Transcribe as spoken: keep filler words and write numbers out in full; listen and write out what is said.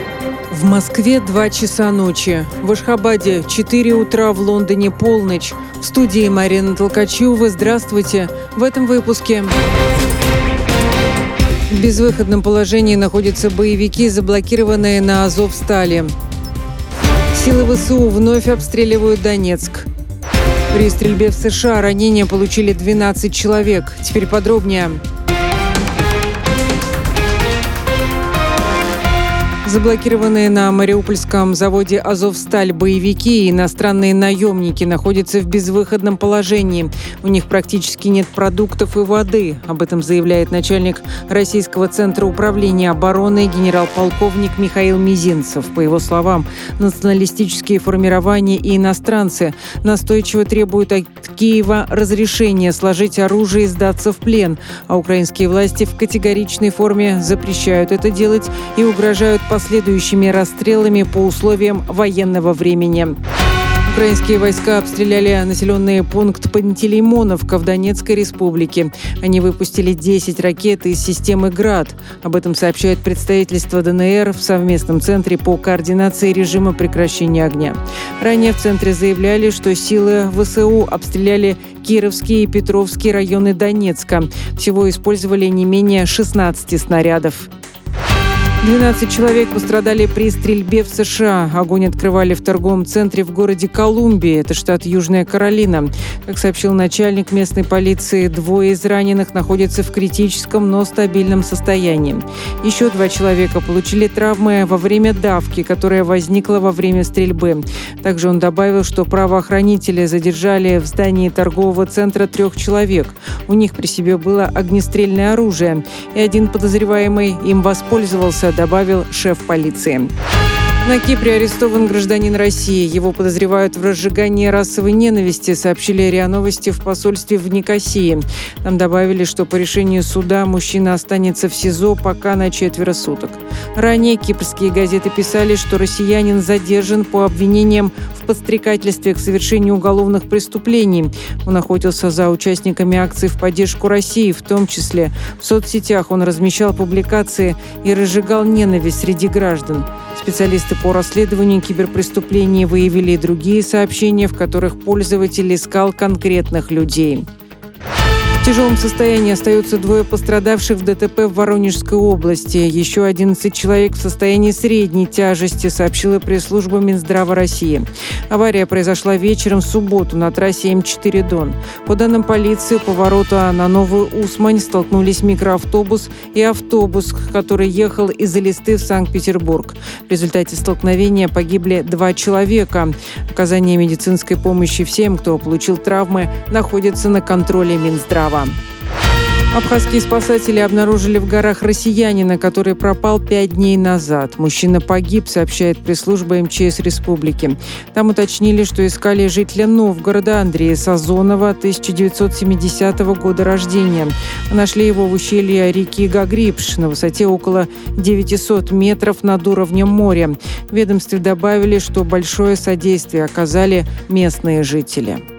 В Москве два часа ночи. В Ашхабаде четыре утра, в Лондоне полночь. В студии Марина Толкачева. Здравствуйте. В этом выпуске. В безвыходном положении находятся боевики, заблокированные на Азовстали. Силы ВСУ вновь обстреливают Донецк. При стрельбе в США ранения получили двенадцать человек. Теперь подробнее. Заблокированные на мариупольском заводе «Азовсталь» боевики и иностранные наемники находятся в безвыходном положении. У них практически нет продуктов и воды. Об этом заявляет начальник Российского центра управления обороны генерал-полковник Михаил Мизинцев. По его словам, националистические формирования и иностранцы настойчиво требуют от Киева разрешения сложить оружие и сдаться в плен, а украинские власти в категоричной форме запрещают это делать и угрожают последующими расстрелами по условиям военного времени. Украинские войска обстреляли населенный пункт Пантелеймоновка в Донецкой республике. Они выпустили десять ракет из системы «Град». Об этом сообщает представительство ДНР в совместном центре по координации режима прекращения огня. Ранее в центре заявляли, что силы ВСУ обстреляли Кировские и Петровские районы Донецка. Всего использовали не менее шестнадцать снарядов. двенадцать человек пострадали при стрельбе в США. Огонь открывали в торговом центре в городе Колумбия, это штат Южная Каролина. Как сообщил начальник местной полиции, двое из раненых находятся в критическом, но стабильном состоянии. Еще два человека получили травмы во время давки, которая возникла во время стрельбы. Также он добавил, что правоохранители задержали в здании торгового центра трех человек. У них при себе было огнестрельное оружие, и один подозреваемый им воспользовался, добавил шеф полиции. На Кипре арестован гражданин России. Его подозревают в разжигании расовой ненависти, сообщили РИА Новости в посольстве в Никосии. Там добавили, что по решению суда мужчина останется в СИЗО пока на четверо суток. Ранее кипрские газеты писали, что россиянин задержан по обвинениям в подстрекательстве к совершению уголовных преступлений. Он охотился за участниками акций в поддержку России, в том числе в соцсетях он размещал публикации и разжигал ненависть среди граждан. Специалисты по расследованию киберпреступлений выявили и другие сообщения, в которых пользователь искал конкретных людей. В тяжелом состоянии остаются двое пострадавших в ДТП в Воронежской области. Еще одиннадцать человек в состоянии средней тяжести, сообщила пресс-служба Минздрава России. Авария произошла вечером в субботу на трассе М четыре Дон. По данным полиции, у поворота на Новую Усмань столкнулись микроавтобус и автобус, который ехал из Элисты в Санкт-Петербург. В результате столкновения погибли два человека. Оказание медицинской помощи всем, кто получил травмы, находится на контроле Минздрава. Абхазские спасатели обнаружили в горах россиянина, который пропал пять дней назад. Мужчина погиб, сообщает пресс-служба эм че эс республики. Там уточнили, что искали жителя Новгорода Андрея Сазонова, тысяча девятьсот семидесятого года рождения. Нашли его в ущелье реки Гагрипш на высоте около девятисот метров над уровнем моря. В ведомстве добавили, что большое содействие оказали местные жители.